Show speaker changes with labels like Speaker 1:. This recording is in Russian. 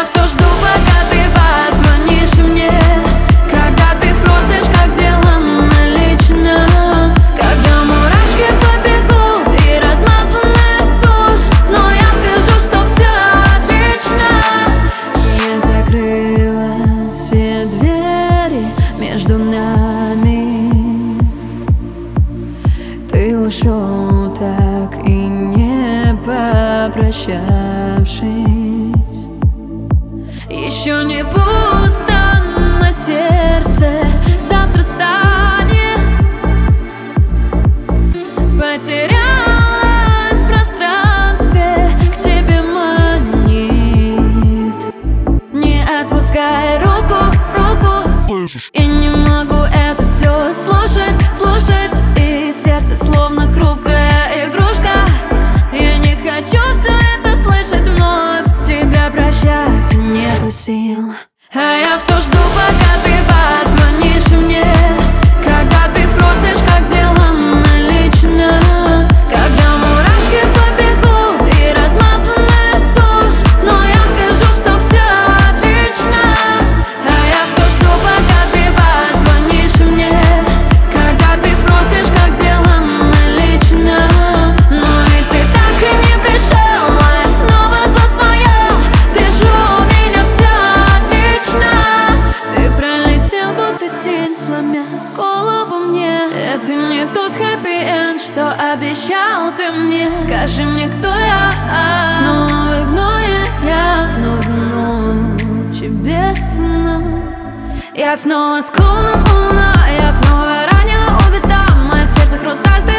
Speaker 1: все жду, пока ты позвонишь мне, когда ты спросишь, как дела налично, когда мурашки побегут и размазанная тушь. Но я скажу, что все отлично. Я закрыла все двери между нами. Ты ушел, так и не попрощавшись. Еще не пусто на сердце, завтра станет. Потерялась в пространстве, к тебе манит. Не отпускай руку,
Speaker 2: Слышишь?
Speaker 1: я не могу это все слушать, и сердце словно хрупкая игрушка. Я не хочу все это слышать вновь, тебя прощать нету сил. А я все жду, пока ты позвонишь мне, когда ты спросишь, как дела налично, когда мурашки побегут и размазанная тушь. Но я скажу, что все отлично. А я все жду, пока ты позвонишь мне, когда ты спросишь, как дела налично. Но ведь ты так и не пришел, а я снова за свое бежу, у меня все отлично. Ты пролетел, будто тень, сломя голову мне. Это не тот хэппи-энд, что обещал ты мне. Скажи мне, кто я? Снова в игноре я, снова ночи без сна. Я снова склонна, я снова ранена, убита. Мое сердце хрусталь, ты